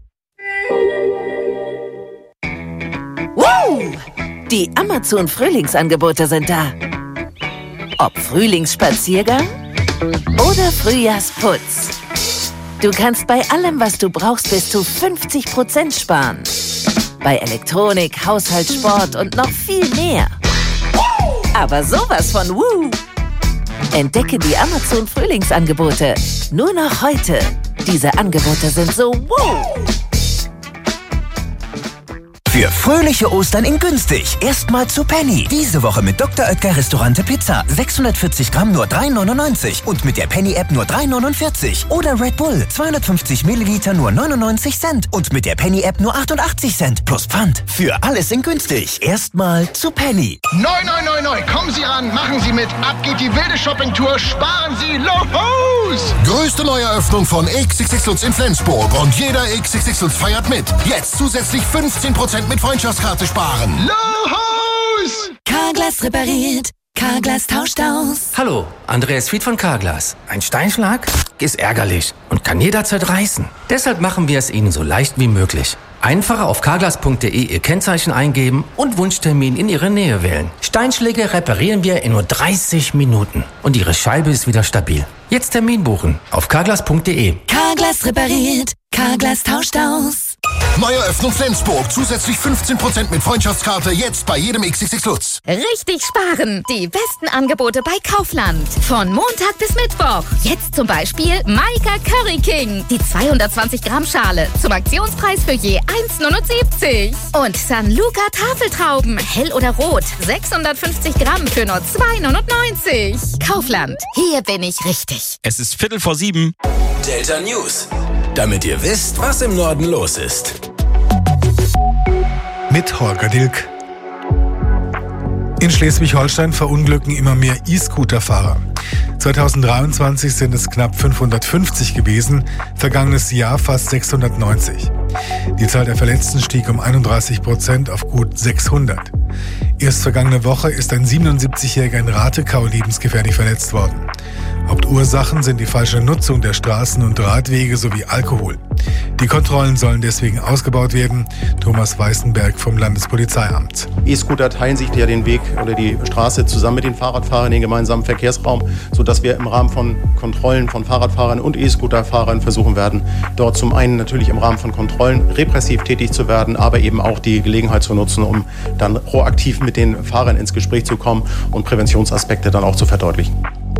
Wow! Die Amazon-Frühlingsangebote sind da. Ob Frühlingsspaziergang oder Frühjahrsputz. Du kannst bei allem, was du brauchst, bis zu fünfzig Prozent sparen. Bei Elektronik, Haushalt, Sport und noch viel mehr. Aber sowas von Woo! Entdecke die Amazon-Frühlingsangebote. Nur noch heute. Diese Angebote sind so Woo! Für fröhliche Ostern in günstig. Erstmal zu Penny. Diese Woche mit Doktor Oetker Restaurante Pizza. sechshundertvierzig Gramm nur drei neunundneunzig. Und mit der Penny-App nur drei neunundvierzig. Oder Red Bull. zweihundertfünfzig Milliliter nur neunundneunzig Cent. Und mit der Penny-App nur achtundachtzig Cent. Plus Pfand. Für alles in günstig. Erstmal zu Penny. Neu, neu, neu, neu. Kommen Sie ran, machen Sie mit. Ab geht die wilde Shoppingtour. Sparen Sie los! Größte Neueröffnung von X X X Lutz in Flensburg. Und jeder X X X Lutz feiert mit. Jetzt zusätzlich fünfzehn Prozent mit Freundschaftskarte sparen. Los! Carglass repariert. Carglass tauscht aus. Hallo, Andreas Fied von Carglass. Ein Steinschlag ist ärgerlich und kann jederzeit reißen. Deshalb machen wir es Ihnen so leicht wie möglich. Einfach auf carglass punkt de Ihr Kennzeichen eingeben und Wunschtermin in Ihre Nähe wählen. Steinschläge reparieren wir in nur dreißig Minuten und Ihre Scheibe ist wieder stabil. Jetzt Termin buchen auf carglass punkt de. Carglass repariert. Carglass tauscht aus. Neueröffnung Flensburg. Zusätzlich fünfzehn Prozent mit Freundschaftskarte. Jetzt bei jedem X X X Lutz. Richtig sparen. Die besten Angebote bei Kaufland. Von Montag bis Mittwoch. Jetzt zum Beispiel Maika Curry King. Die zweihundertzwanzig Gramm Schale. Zum Aktionspreis für je eins neunundsiebzig. Und San Luca Tafeltrauben. Hell oder rot. sechshundertfünfzig Gramm für nur zwei neunundneunzig. Kaufland. Hier bin ich richtig. Es ist Viertel vor sieben. Delta News. Damit ihr wisst, was im Norden los ist. Mit Holger Dilk. In Schleswig-Holstein verunglücken immer mehr E-Scooter-Fahrer. zweitausenddreiundzwanzig sind es knapp fünfhundertfünfzig gewesen, vergangenes Jahr fast sechshundertneunzig. Die Zahl der Verletzten stieg um einunddreißig Prozent auf gut sechshundert. Erst vergangene Woche ist ein siebenundsiebzigjähriger in Ratekau lebensgefährlich verletzt worden. Hauptursachen sind die falsche Nutzung der Straßen und Radwege sowie Alkohol. Die Kontrollen sollen deswegen ausgebaut werden. Thomas Weißenberg vom Landespolizeiamt. E-Scooter teilen sich ja den Weg oder die Straße zusammen mit den Fahrradfahrern in den gemeinsamen Verkehrsraum, sodass wir im Rahmen von Kontrollen von Fahrradfahrern und E-Scooterfahrern versuchen werden, dort zum einen natürlich im Rahmen von Kontrollen repressiv tätig zu werden, aber eben auch die Gelegenheit zu nutzen, um dann proaktiv mit den Fahrern ins Gespräch zu kommen und Präventionsaspekte dann auch zu verdeutlichen.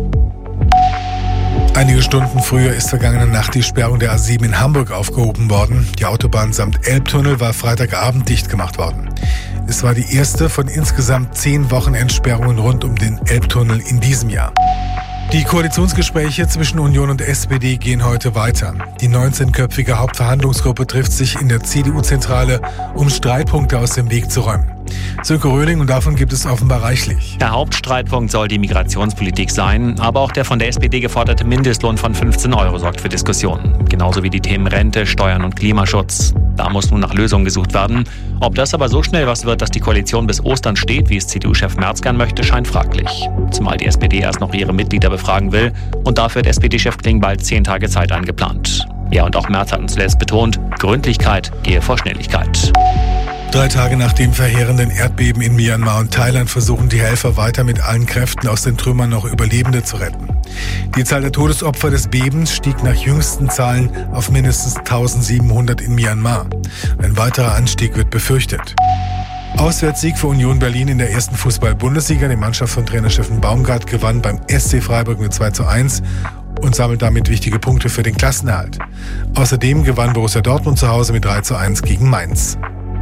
Einige Stunden früher ist vergangene Nacht die Sperrung der A sieben in Hamburg aufgehoben worden. Die Autobahn samt Elbtunnel war Freitagabend dicht gemacht worden. Es war die erste von insgesamt zehn Wochenendsperrungen rund um den Elbtunnel in diesem Jahr. Die Koalitionsgespräche zwischen Union und S P D gehen heute weiter. Die neunzehnköpfige Hauptverhandlungsgruppe trifft sich in der C D U-Zentrale, um Streitpunkte aus dem Weg zu räumen. Sönke Röhling, und davon gibt es offenbar reichlich. Der Hauptstreitpunkt soll die Migrationspolitik sein, aber auch der von der S P D geforderte Mindestlohn von fünfzehn Euro sorgt für Diskussionen. Genauso wie die Themen Rente, Steuern und Klimaschutz. Da muss nun nach Lösungen gesucht werden. Ob das aber so schnell was wird, dass die Koalition bis Ostern steht, wie es C D U-Chef Merz gern möchte, scheint fraglich. Zumal die S P D erst noch ihre Mitglieder befragen will und dafür hat S P D-Chef Klingbeil zehn Tage Zeit eingeplant. Ja, und auch Merz hat uns zuletzt betont, Gründlichkeit gehe vor Schnelligkeit. Drei Tage nach dem verheerenden Erdbeben in Myanmar und Thailand versuchen die Helfer weiter mit allen Kräften aus den Trümmern noch Überlebende zu retten. Die Zahl der Todesopfer des Bebens stieg nach jüngsten Zahlen auf mindestens eintausendsiebenhundert in Myanmar. Ein weiterer Anstieg wird befürchtet. Auswärtssieg für Union Berlin in der ersten Fußball-Bundesliga. Die Mannschaft von Trainer Steffen Baumgart gewann beim S C Freiburg mit zwei zu eins und sammelt damit wichtige Punkte für den Klassenerhalt. Außerdem gewann Borussia Dortmund zu Hause mit drei zu eins gegen Mainz.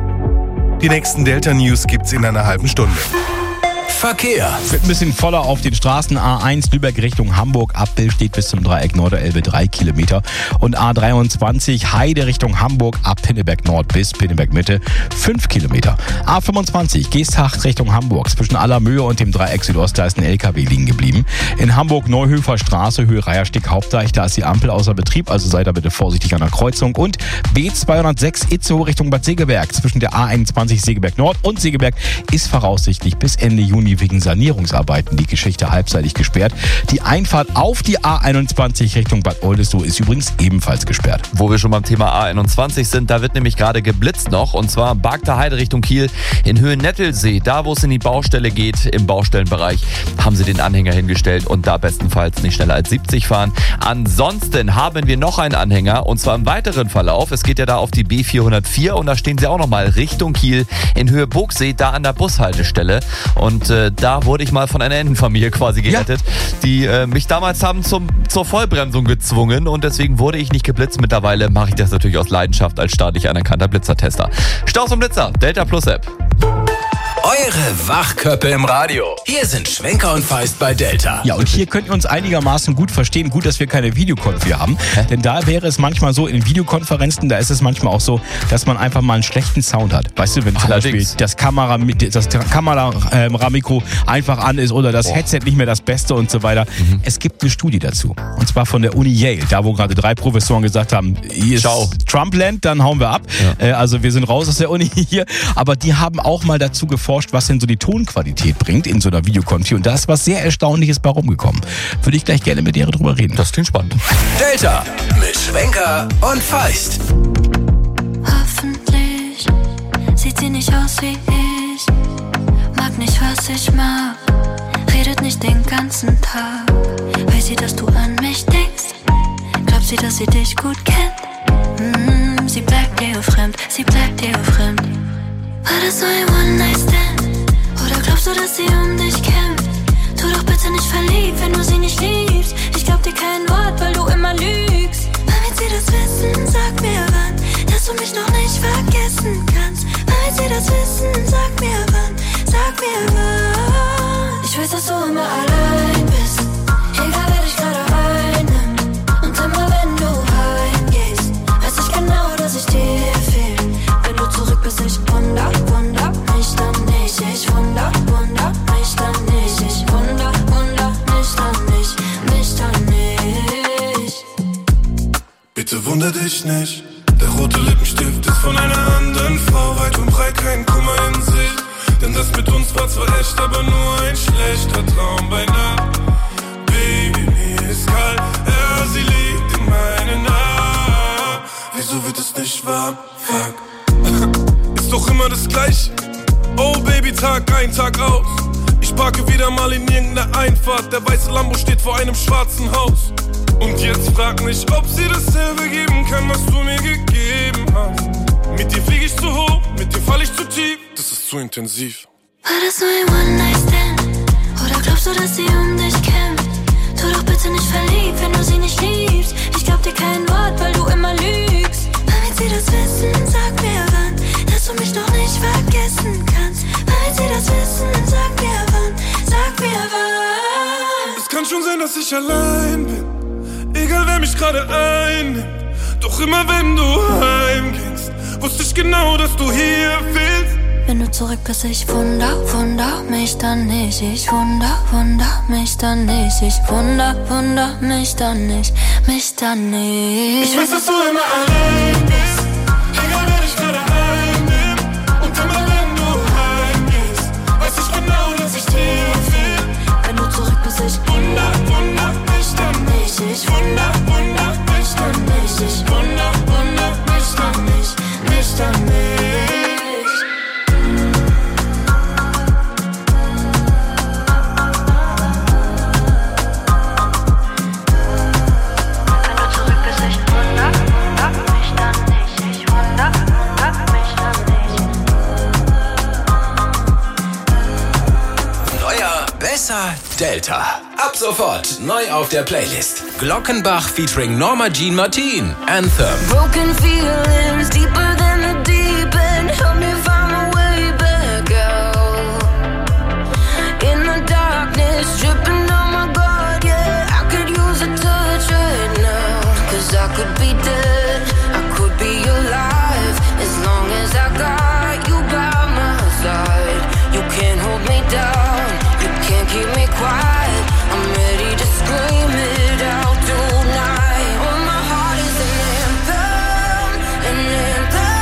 Die nächsten Delta-News gibt's in einer halben Stunde. Verkehr. Wird ein bisschen voller auf den Straßen. A eins Lübeck Richtung Hamburg. Abbel steht bis zum Dreieck Norderelbe drei Kilometer. Und A dreiundzwanzig Heide Richtung Hamburg ab Pinneberg Nord bis Pinneberg Mitte fünf Kilometer. A fünfundzwanzig Geesthacht Richtung Hamburg. Zwischen Allermöhe und dem Dreieck Südost, da ist ein L K W liegen geblieben. In Hamburg Neuhöfer Straße, Höhe Reierstick Hauptdeich, da ist die Ampel außer Betrieb, also seid da bitte vorsichtig an der Kreuzung. Und B zweihundertsechs Itzehoe Richtung Bad Segeberg. Zwischen der A einundzwanzig Segeberg Nord und Segeberg ist voraussichtlich bis Ende Juni wegen Sanierungsarbeiten die Geschichte halbseitig gesperrt. Die Einfahrt auf die A einundzwanzig Richtung Bad Oldesloe ist übrigens ebenfalls gesperrt. Wo wir schon beim Thema A einundzwanzig sind, da wird nämlich gerade geblitzt noch, und zwar Barkter Heide Richtung Kiel in Höhe Nettelsee. Da, wo es in die Baustelle geht, im Baustellenbereich, haben sie den Anhänger hingestellt und da bestenfalls nicht schneller als siebzig fahren. Ansonsten haben wir noch einen Anhänger, und zwar im weiteren Verlauf. Es geht ja da auf die B vierhundertvier und da stehen sie auch nochmal Richtung Kiel in Höhe Burgsee, da an der Bushaltestelle. Und äh, da wurde ich mal von einer Entenfamilie quasi gerettet, ja. die äh, mich damals haben zum, zur Vollbremsung gezwungen, und deswegen wurde ich nicht geblitzt. Mittlerweile mache ich das natürlich aus Leidenschaft als staatlich anerkannter Blitzertester. Staus und Blitzer, Delta Plus App. Eure Wachköppe im Radio. Hier sind Schwenker und Feist bei Delta. Ja, und hier könnt ihr uns einigermaßen gut verstehen. Gut, dass wir keine Videokonferenz haben. Hä? Denn da wäre es manchmal so, in Videokonferenzen, da ist es manchmal auch so, dass man einfach mal einen schlechten Sound hat. Weißt du, wenn zum Allerdings. Beispiel das Kamera, das Kameramikro einfach an ist oder das Boah. Headset nicht mehr das Beste und so weiter. Mhm. Es gibt eine Studie dazu. Und zwar von der Uni Yale. Da, wo gerade drei Professoren gesagt haben, hier ist Ciao. Trumpland, dann hauen wir ab. Ja. Also wir sind raus aus der Uni hier. Aber die haben auch mal dazu geforscht, was denn so die Tonqualität bringt in so einer Videokonfi, und da ist was sehr Erstaunliches bei rumgekommen. Würde ich gleich gerne mit dir drüber reden. Das klingt spannend. Delta mit Schwenker und Feist. Hoffentlich sieht sie nicht aus wie ich, mag nicht, was ich mag, redet nicht den ganzen Tag. Weiß sie, dass du an mich denkst? Glaubt sie, dass sie dich gut kennt? Mm, sie bleibt dir fremd, sie bleibt dir fremd. War das so ein One-Night-Stand? Oder glaubst du, dass sie um dich kämpft? Tu doch bitte nicht verliebt, wenn du sie nicht liebst. Ich glaub dir kein Wort, weil du immer lügst. Wann wird sie das wissen? Sag mir wann, dass du mich noch nicht vergessen kannst. Wann wird sie das wissen? Sag mir wann, sag mir wann. Ich weiß, dass du immer allein bist, egal wer dich gerade einnimmt. Und immer wenn du heimgehst, weiß ich genau, dass ich dir fehl. Wenn du zurück bist, ich wunder, wunder mich dann nicht. Ich wunder, wunder mich dann nicht. Ich wunder, wunder mich dann nicht. Mich dann nicht. Bitte wunder dich nicht. Der rote Lippenstift ist von einer anderen Frau. Weit und breit kein Kummer in Sicht. Denn das mit uns war zwar echt, aber nur ein schlechter Traum bei Nacht. Baby, mir ist kalt, ja, sie liegt in meinen Armen. Wir wieso wird es nicht warm? Fuck. Ist doch immer das Gleiche. Oh Baby, Tag ein, Tag aus. Ich parke wieder mal in irgendeiner Einfahrt. Der weiße Lambo steht vor einem schwarzen Haus. Und jetzt frag mich, ob sie dasselbe geben kann, was du mir gegeben hast. Mit dir flieg ich zu hoch, mit dir fall ich zu tief. Das ist zu intensiv. War das nur ein One-Night-Stand? Oder glaubst du, dass sie um dich kämpft? Tu doch bitte nicht verliebt, wenn du sie nicht liebst. Ich glaub dir kein Wort, weil du immer lügst. Damit sie das wissen, sag mir wann, dass du mich doch nicht vergessen kannst. Damit sie das wissen, sag mir wann, sag mir wann. Es kann schon sein, dass ich allein bin, egal wer mich gerade einnimmt. Doch immer wenn du heimgehst, wusste ich genau, dass du hier fehlst. Wenn du zurück bist, ich wunder, wunder mich dann nicht. Ich wunder, wunder mich dann nicht. Ich wunder, wunder mich dann nicht. Mich dann nicht. Ich weiß, dass du immer allein bist, egal wer dich gerade einnimmt. Und immer wenn du heimgehst, weiß ich genau, dass ich dir fehl. Wenn du zurück bist, ich wunder, wunder mich dann nicht. Ich wunder, wunder mich dann nicht. Ich wunder, wunder mich dann nicht. Mich dann nicht. Delta. Ab sofort neu auf der Playlist. Glockenbach featuring Norma Jean Martin. Anthem. Broken feelings deeper than the deep end. Help me find my way back out. In the darkness, dripping down my guard, yeah. I could use a touch right now. Cause I could be dead, I could be alive. As long as I got you by my side. You can't hold me down, you can't keep me quiet. I'm ready to scream it out tonight. Oh, my heart is an anthem, an anthem.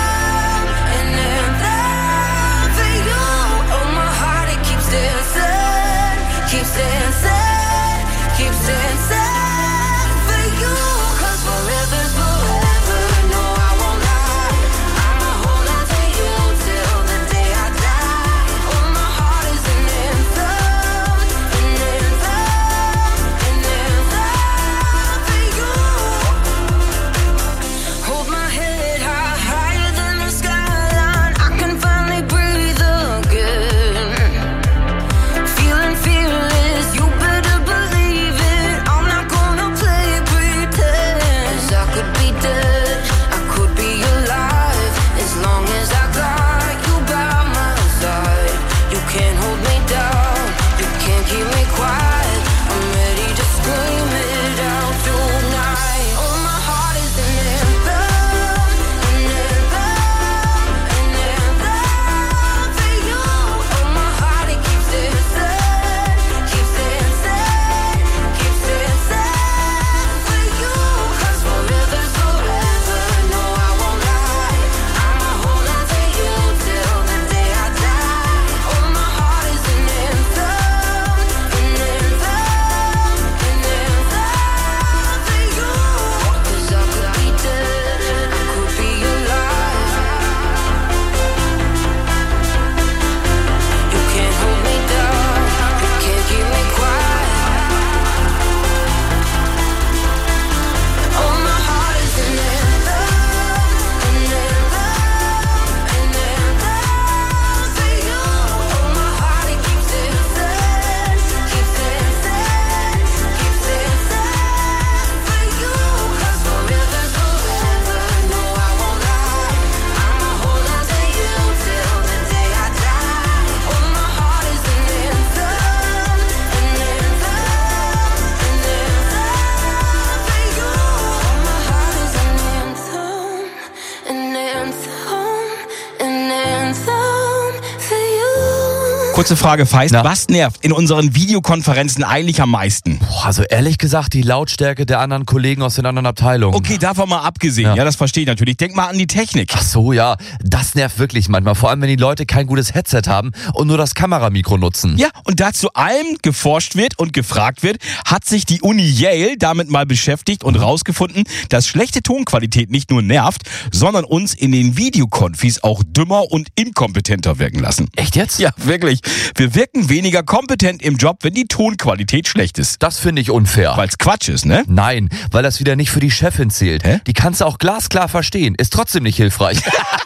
Kurze Frage, Feist, Na? was nervt in unseren Videokonferenzen eigentlich am meisten? Boah, also ehrlich gesagt, die Lautstärke der anderen Kollegen aus den anderen Abteilungen. Okay, davon mal abgesehen, ja, ja das verstehe ich natürlich. Denk mal an die Technik. Ach so, ja, das nervt wirklich manchmal. Vor allem, wenn die Leute kein gutes Headset haben und nur das Kameramikro nutzen. Ja, und da zu allem geforscht wird und gefragt wird, hat sich die Uni Yale damit mal beschäftigt und rausgefunden, dass schlechte Tonqualität nicht nur nervt, sondern uns in den Videokonfis auch dümmer und inkompetenter wirken lassen. Echt jetzt? Ja, wirklich. Wir wirken weniger kompetent im Job, wenn die Tonqualität schlecht ist. Das finde ich unfair. Weil's Quatsch ist, ne? Nein, weil das wieder nicht für die Chefin zählt. Hä? Die kannst du auch glasklar verstehen. Ist trotzdem nicht hilfreich.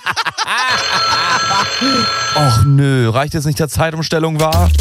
Och nö, reicht jetzt nicht, der Zeitumstellung war?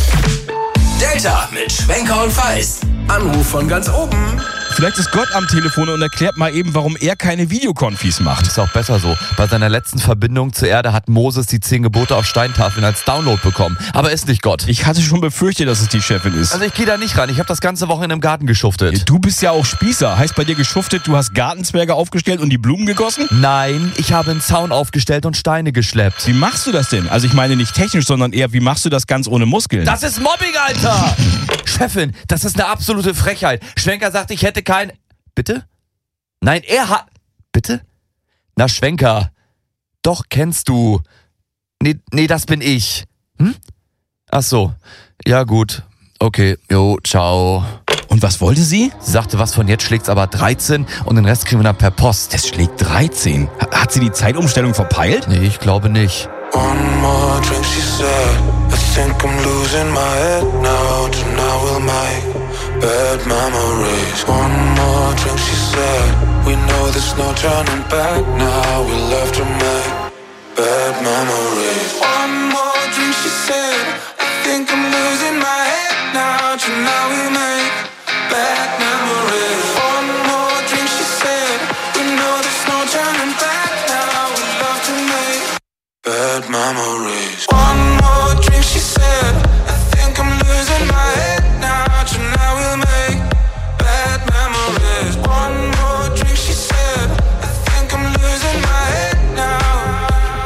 Delta mit Schwenker und Feist. Anruf von ganz oben. Vielleicht ist Gott am Telefon und erklärt mal eben, warum er keine Videokonfis macht. Ist auch besser so. Bei seiner letzten Verbindung zur Erde hat Moses die zehn Gebote auf Steintafeln als Download bekommen. Aber ist nicht Gott. Ich hatte schon befürchtet, dass es die Chefin ist. Also ich gehe da nicht ran. Ich habe das ganze Wochenende im Garten geschuftet. Du bist ja auch Spießer. Heißt bei dir geschuftet, du hast Gartenzwerge aufgestellt und die Blumen gegossen? Nein, ich habe einen Zaun aufgestellt und Steine geschleppt. Wie machst du das denn? Also ich meine nicht technisch, sondern eher, wie machst du das ganz ohne Muskeln? Das ist Mobbing, Alter! Chefin, das ist eine absolute Frechheit. Schwenker sagt, ich hätte kein... Bitte? Nein, er hat... Bitte? Na, Schwenker. Doch, kennst du. Nee, nee, das bin ich. Hm? Ach so. Ja, gut. Okay, jo, ciao. Und was wollte sie? Sie sagte, was von jetzt schlägt's aber dreizehn und den Rest kriegen wir dann per Post. Es schlägt dreizehn. Hat sie die Zeitumstellung verpeilt? Nee, ich glaube nicht. One more drink, she said. I think I'm losing my head now. Tonight we'll make bad memories. One more drink, she said. We know there's no turning back now. We love to make bad memories. One more drink, she said. I think I'm losing my head now. Tonight we make bad memories. One more drink, she said. We know there's no turning back now. We love to make bad memories. One more drink, she said. I think I'm losing my head now. Tonight we'll make bad memories. One more drink, she said. I think I'm losing my head now.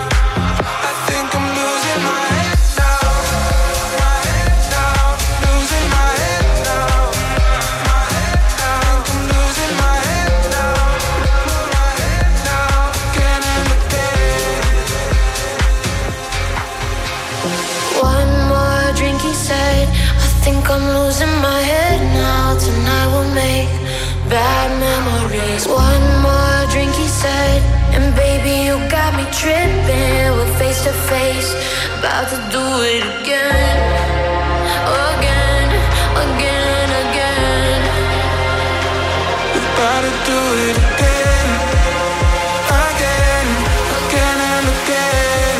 I think I'm losing my head now. My head now. Losing my head now. My head now. I think I'm losing my head now. My head now. Again and again. One more drink, he said. I think I'm losing my head now. Tonight we'll make bad memories. One more drink, he said. And baby, you got me tripping. We're face to face, about to do it again. Again, again, again. We're about to do it again. Again, again and again.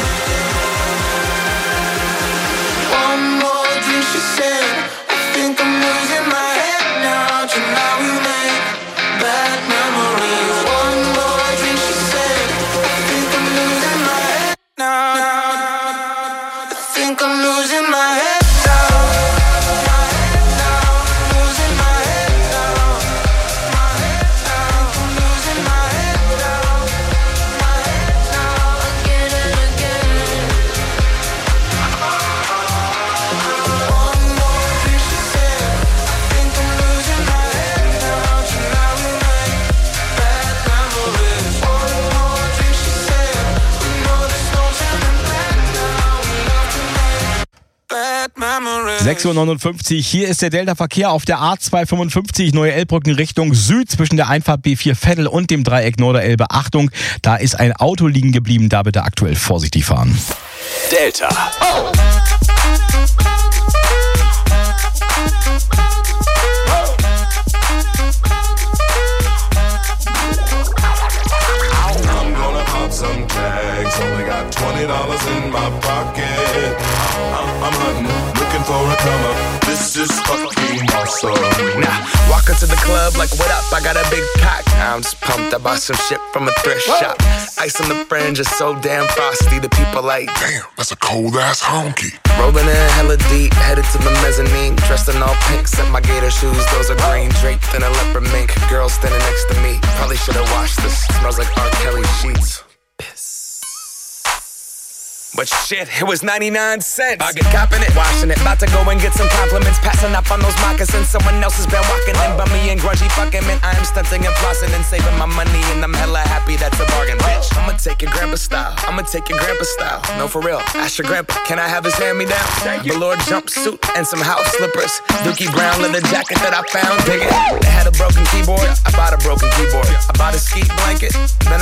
One more drink, she said. I think I'm losing my head now. Tonight we make bad memories. One more drink, she said. I think I'm losing my head now. I think I'm losing my head now. My head now. Losing my head now. My head now. I'm losing my head now. My head now. Again and again. One more drink, she said. I think I'm losing my head now. Tonight we make bad memories. One more drink, she said. We know there's no turning back now. We love to make bad memories. sechs Uhr neunundfünfzig, hier ist der Delta-Verkehr auf der A zweihundertfünfundfünfzig, Neue Elbbrücken Richtung Süd zwischen der Einfahrt B vier Veddel und dem Dreieck Norderelbe. Achtung, da ist ein Auto liegen geblieben, da bitte aktuell vorsichtig fahren. Delta. Oh. I'm gonna pop some tags. Only got twenty dollars in my pocket. I'm, I'm hunting, looking for a come up. This is fucking awesome. Nah, walk into the club like, what up? I got a big cock. I'm just pumped. I bought some shit from a thrift shop. Ice on the fringe is so damn frosty. The people like, damn, that's a cold ass honky. Rolling in hella deep, headed to the mezzanine. Dressed in all pink, set my gator shoes. Those are green, draped in a leopard mink. Girl standing next to me. Probably should've washed this. Smells like R. Kelly sheets. But shit, it was ninety-nine cents. I get copping it, washing it. About to go and get some compliments. Passing up on those moccasins. Someone else has been walking in. Bummy and grungy fucking man. I am stunting and flossing and saving my money. And I'm hella happy that's a bargain, bitch. I'ma take your grandpa style. I'ma take your grandpa style. No, for real. Ask your grandpa, can I have his hand-me-down? Velour jumpsuit and some house slippers. Dookie brown leather jacket that I found. Dig it. They had a broken keyboard. I bought a broken keyboard. I bought a ski blanket. Then